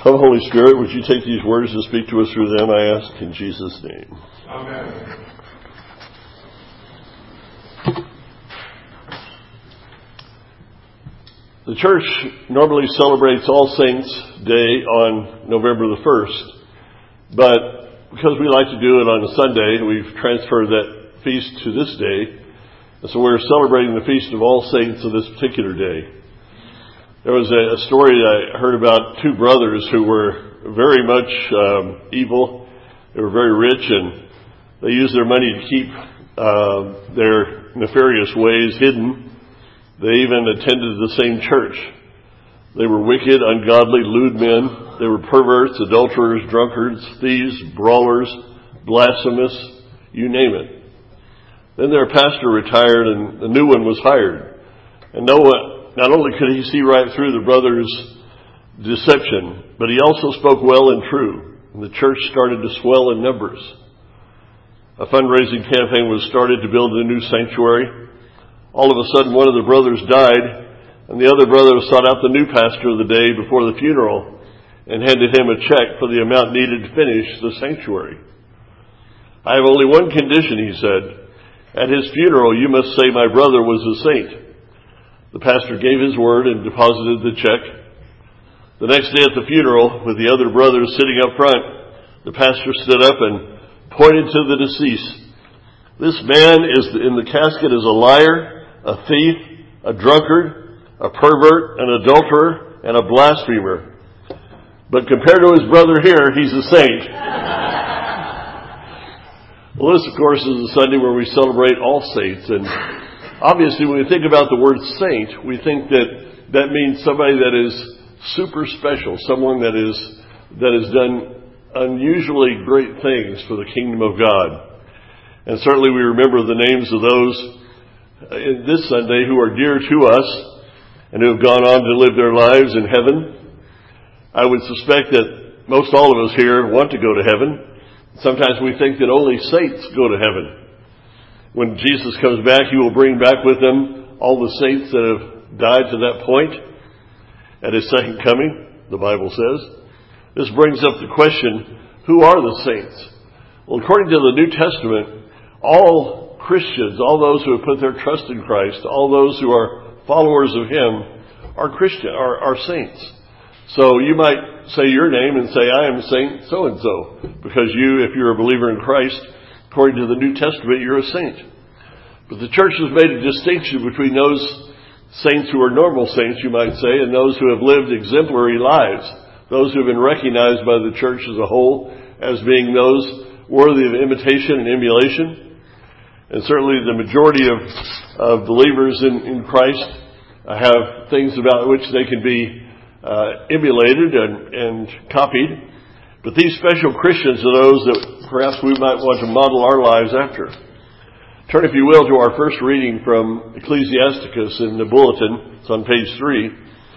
Come, Holy Spirit, would you take these words and speak to us through them, I ask in Jesus' name. Amen. The church normally celebrates All Saints' Day on November the 1st, but because we like to do it on a Sunday, we've transferred that feast to this day, and so we're celebrating the Feast of All Saints on this particular day. There was a story that I heard about two brothers who were very much evil. They were very rich, and they used their money to keep their nefarious ways hidden. They even attended the same church. They were wicked, ungodly, lewd men. They were perverts, adulterers, drunkards, thieves, brawlers, blasphemous, you name it. Then their pastor retired, and a new one was hired. And not only could he see right through the brothers' deception, but he also spoke well and true. And the church started to swell in numbers. A fundraising campaign was started to build a new sanctuary. All of a sudden, one of the brothers died, and the other brother sought out the new pastor of the day before the funeral and handed him a check for the amount needed to finish the sanctuary. I have only one condition, he said. At his funeral, you must say my brother was a saint. The pastor gave his word and deposited the check. The next day at the funeral, with the other brothers sitting up front, the pastor stood up and pointed to the deceased. This man in the casket is a liar, a thief, a drunkard, a pervert, an adulterer, and a blasphemer. But compared to his brother here, he's a saint. Well, this, of course, is a Sunday where we celebrate all saints. And obviously, when we think about the word saint, we think that means somebody that is super special, someone that has done unusually great things for the kingdom of God. And certainly we remember the names of those in this Sunday who are dear to us and who have gone on to live their lives in heaven. I would suspect that most all of us here want to go to heaven. Sometimes we think that only saints go to heaven. When Jesus comes back, he will bring back with him all the saints that have died to that point at his second coming, the Bible says. This brings up the question, who are the saints? Well, according to the New Testament, all Christians, all those who have put their trust in Christ, all those who are followers of him are are saints. So you might say your name and say, I am Saint so-and-so, because if you're a believer in Christ, according to the New Testament, you're a saint. But the church has made a distinction between those saints who are normal saints, you might say, and those who have lived exemplary lives, those who have been recognized by the church as a whole as being those worthy of imitation and emulation. And certainly the majority of believers in Christ have things about which they can be emulated and copied. But these special Christians are those that perhaps we might want to model our lives after. Turn, if you will, to our first reading from Ecclesiasticus in the bulletin. It's on page 3.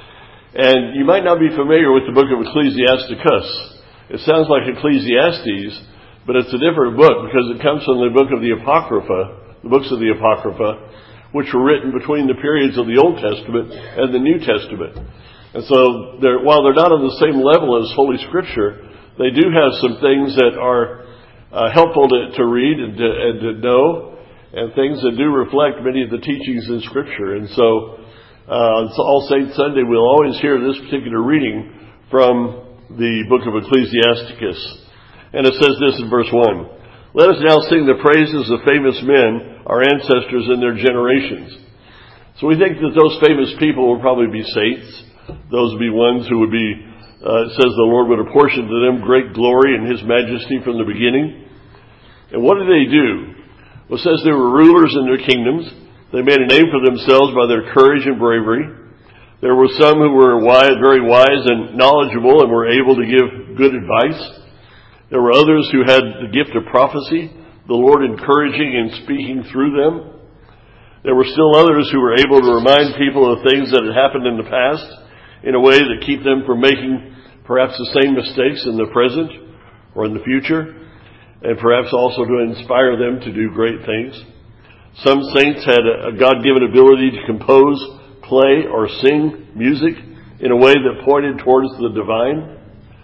And you might not be familiar with the book of Ecclesiasticus. It sounds like Ecclesiastes, but it's a different book because it comes from the book of the Apocrypha, the books of the Apocrypha, which were written between the periods of the Old Testament and the New Testament. And so while they're not on the same level as Holy Scripture, they do have some things that are helpful to read and to know, and things that do reflect many of the teachings in Scripture. And so on All Saints Sunday, we'll always hear this particular reading from the book of Ecclesiasticus. And it says this in verse 1. Let us now sing the praises of famous men, our ancestors in their generations. So we think that those famous people will probably be saints. Those would be ones who would be, it says the Lord would apportion to them great glory and his majesty from the beginning. And what did they do? Well, it says they were rulers in their kingdoms. They made a name for themselves by their courage and bravery. There were some who were very wise and knowledgeable and were able to give good advice. There were others who had the gift of prophecy, the Lord encouraging and speaking through them. There were still others who were able to remind people of things that had happened in the past in a way that keep them from making perhaps the same mistakes in the present or in the future, and perhaps also to inspire them to do great things. Some saints had a God-given ability to compose, play, or sing music in a way that pointed towards the divine.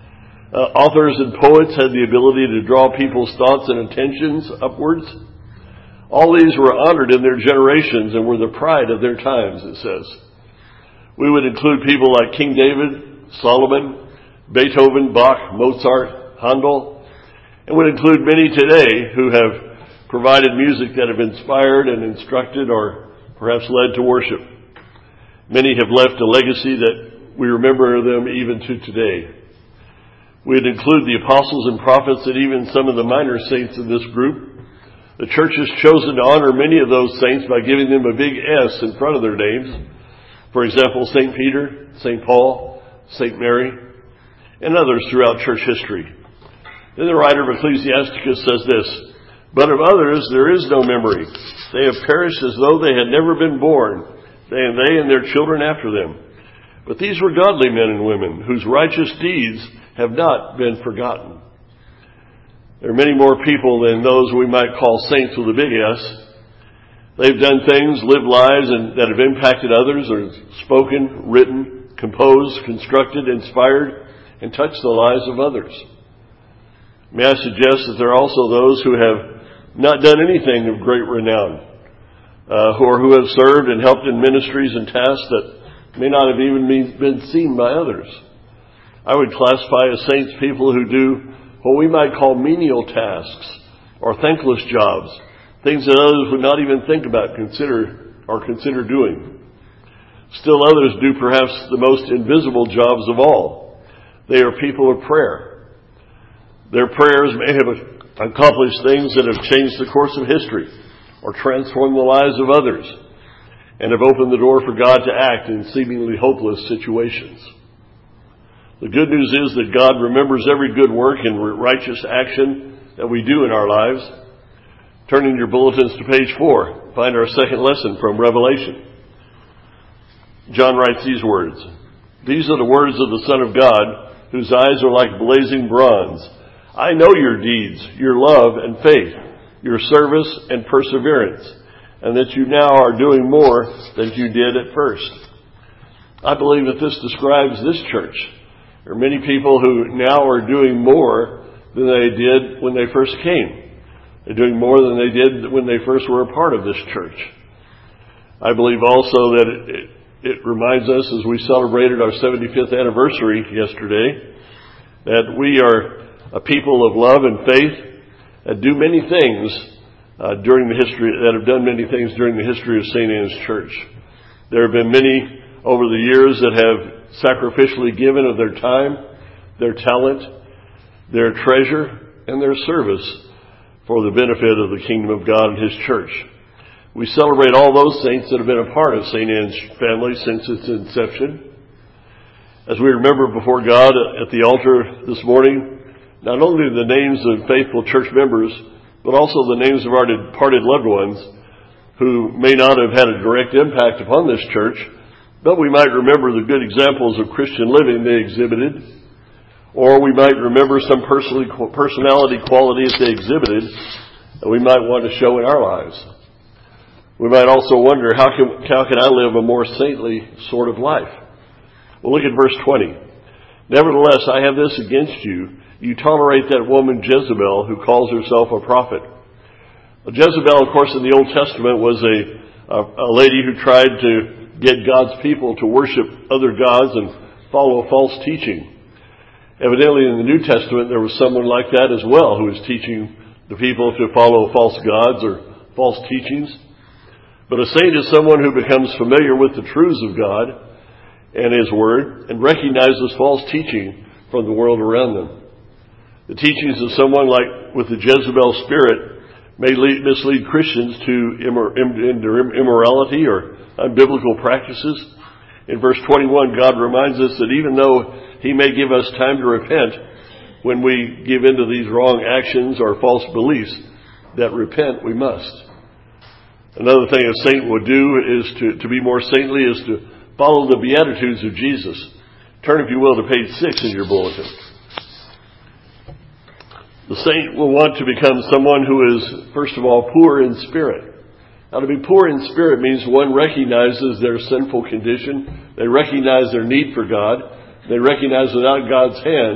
Authors and poets had the ability to draw people's thoughts and attentions upwards. All these were honored in their generations and were the pride of their times, it says. We would include people like King David, Solomon, Beethoven, Bach, Mozart, Handel, and would include many today who have provided music that have inspired and instructed or perhaps led to worship. Many have left a legacy that we remember them even to today. We'd include the apostles and prophets and even some of the minor saints in this group. The church has chosen to honor many of those saints by giving them a big S in front of their names. For example, St. Peter, St. Paul, St. Mary, and others throughout church history. Then the writer of Ecclesiasticus says this, "But of others there is no memory. They have perished as though they had never been born, they and their children after them. But these were godly men and women, whose righteous deeds have not been forgotten." There are many more people than those we might call saints with a big S. They've done things, lived lives that have impacted others, or spoken, written, composed, constructed, inspired, and touched the lives of others. May I suggest that there are also those who have not done anything of great renown, who have served and helped in ministries and tasks that may not have even been seen by others. I would classify as saints people who do what we might call menial tasks or thankless jobs, things that others would not even think about, consider doing. Still others do perhaps the most invisible jobs of all. They are people of prayer. Their prayers may have accomplished things that have changed the course of history or transformed the lives of others and have opened the door for God to act in seemingly hopeless situations. The good news is that God remembers every good work and righteous action that we do in our lives. Turn in your bulletins to page 4. Find our second lesson from Revelation. John writes these words, "These are the words of the Son of God, whose eyes are like blazing bronze. I know your deeds, your love and faith, your service and perseverance, and that you now are doing more than you did at first." I believe that this describes this church. There are many people who now are doing more than they did when they first came. They're doing more than they did when they first were a part of this church. I believe also that it reminds us, as we celebrated our 75th anniversary yesterday, that we are a people of love and faith that do many things during the history, that have done many things during the history of St. Anne's Church. There have been many over the years that have sacrificially given of their time, their talent, their treasure, and their service for the benefit of the kingdom of God and His church. We celebrate all those saints that have been a part of St. Anne's family since its inception. As we remember before God at the altar this morning, not only the names of faithful church members, but also the names of our departed loved ones who may not have had a direct impact upon this church, but we might remember the good examples of Christian living they exhibited, or we might remember some personality qualities they exhibited that we might want to show in our lives. We might also wonder, how can I live a more saintly sort of life? Well, look at verse 20. "Nevertheless, I have this against you. You tolerate that woman Jezebel, who calls herself a prophet." Jezebel, of course, in the Old Testament was a lady who tried to get God's people to worship other gods and follow false teaching. Evidently, in the New Testament, there was someone like that as well, who was teaching the people to follow false gods or false teachings. But a saint is someone who becomes familiar with the truths of God and His Word and recognizes false teaching from the world around them. The teachings of someone like with the Jezebel spirit may mislead Christians to immorality or unbiblical practices. In verse 21, God reminds us that even though He may give us time to repent when we give into these wrong actions or false beliefs, that repent we must. Another thing a saint would do is to be more saintly is to follow the Beatitudes of Jesus. Turn, if you will, to page 6 in your bulletin. The saint will want to become someone who is, first of all, poor in spirit. Now, to be poor in spirit means one recognizes their sinful condition. They recognize their need for God. They recognize without God's hand,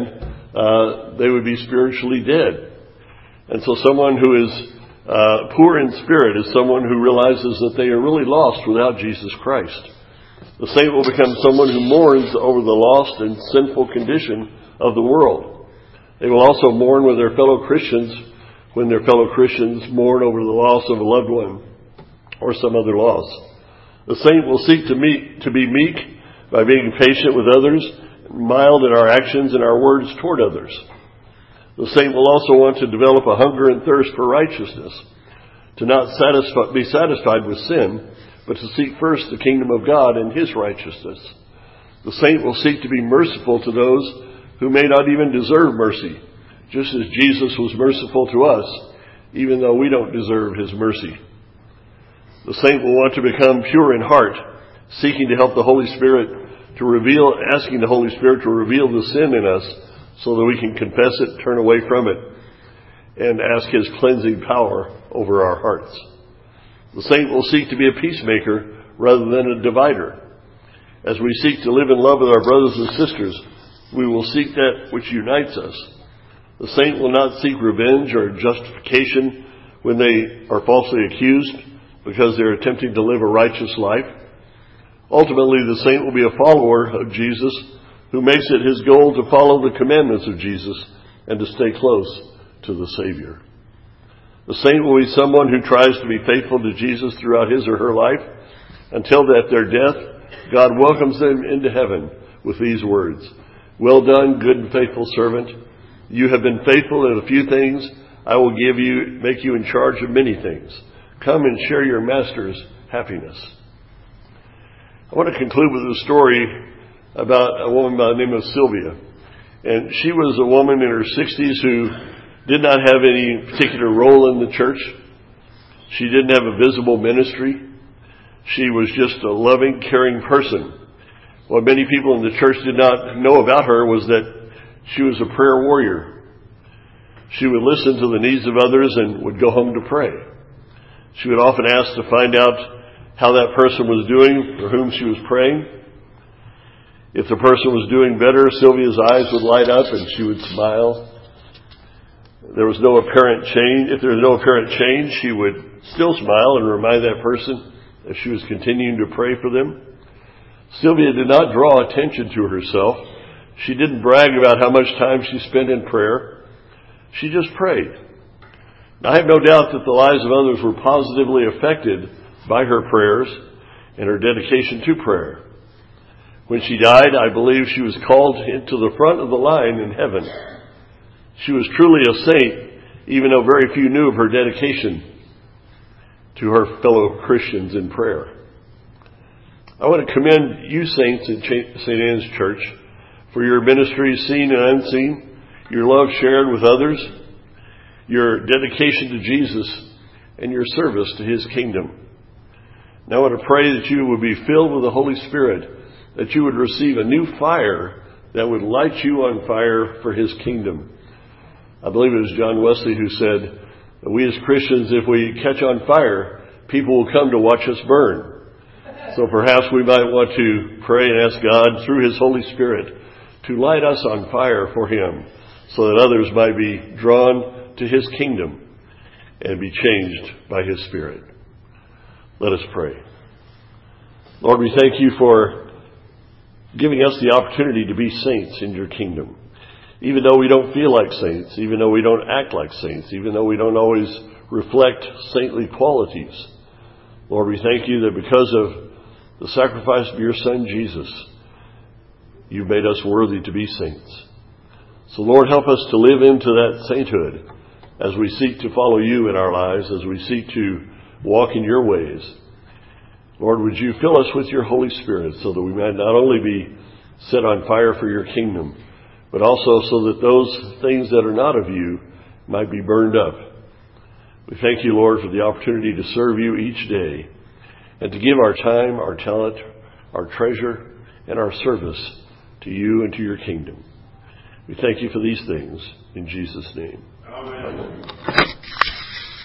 they would be spiritually dead. And so someone who is poor in spirit is someone who realizes that they are really lost without Jesus Christ. The saint will become someone who mourns over the lost and sinful condition of the world. They will also mourn with their fellow Christians when their fellow Christians mourn over the loss of a loved one or some other loss. The saint will seek to be meek by being patient with others, mild in our actions and our words toward others. The saint will also want to develop a hunger and thirst for righteousness, to not be satisfied with sin, but to seek first the kingdom of God and His righteousness. The saint will seek to be merciful to those who may not even deserve mercy, just as Jesus was merciful to us, even though we don't deserve His mercy. The saint will want to become pure in heart, seeking to help the Holy Spirit asking the Holy Spirit to reveal the sin in us so that we can confess it, turn away from it, and ask His cleansing power over our hearts. The saint will seek to be a peacemaker rather than a divider. As we seek to live in love with our brothers and sisters, we will seek that which unites us. The saint will not seek revenge or justification when they are falsely accused because they are attempting to live a righteous life. Ultimately, the saint will be a follower of Jesus who makes it his goal to follow the commandments of Jesus and to stay close to the Savior. The saint will be someone who tries to be faithful to Jesus throughout his or her life until at their death, God welcomes them into heaven with these words, "Well done, good and faithful servant. You have been faithful in a few things. I will make you in charge of many things. Come and share your master's happiness." I want to conclude with a story about a woman by the name of Sylvia. And she was a woman in her 60s who did not have any particular role in the church. She didn't have a visible ministry. She was just a loving, caring person. What many people in the church did not know about her was that she was a prayer warrior. She would listen to the needs of others and would go home to pray. She would often ask to find out how that person was doing for whom she was praying. If the person was doing better, Sylvia's eyes would light up and she would smile. If there was no apparent change, she would still smile and remind that person that she was continuing to pray for them. Sylvia did not draw attention to herself. She didn't brag about how much time she spent in prayer. She just prayed. Now, I have no doubt that the lives of others were positively affected by her prayers and her dedication to prayer. When she died, I believe she was called into the front of the line in heaven. She was truly a saint, even though very few knew of her dedication to her fellow Christians in prayer. I want to commend you saints at St. Anne's Church for your ministry seen and unseen, your love shared with others, your dedication to Jesus, and your service to His kingdom. Now I want to pray that you would be filled with the Holy Spirit, that you would receive a new fire that would light you on fire for His kingdom. I believe it was John Wesley who said that we as Christians, if we catch on fire, people will come to watch us burn. So perhaps we might want to pray and ask God through His Holy Spirit to light us on fire for Him so that others might be drawn to His kingdom and be changed by His Spirit. Let us pray. Lord, we thank you for giving us the opportunity to be saints in your kingdom. Even though we don't feel like saints, even though we don't act like saints, even though we don't always reflect saintly qualities. Lord, we thank you that because of the sacrifice of your Son, Jesus, you've made us worthy to be saints. So Lord, help us to live into that sainthood as we seek to follow you in our lives, as we seek to walk in your ways. Lord, would you fill us with your Holy Spirit so that we might not only be set on fire for your kingdom, but also so that those things that are not of you might be burned up. We thank you, Lord, for the opportunity to serve you each day and to give our time, our talent, our treasure, and our service to you and to your kingdom. We thank you for these things in Jesus' name. Amen. Amen.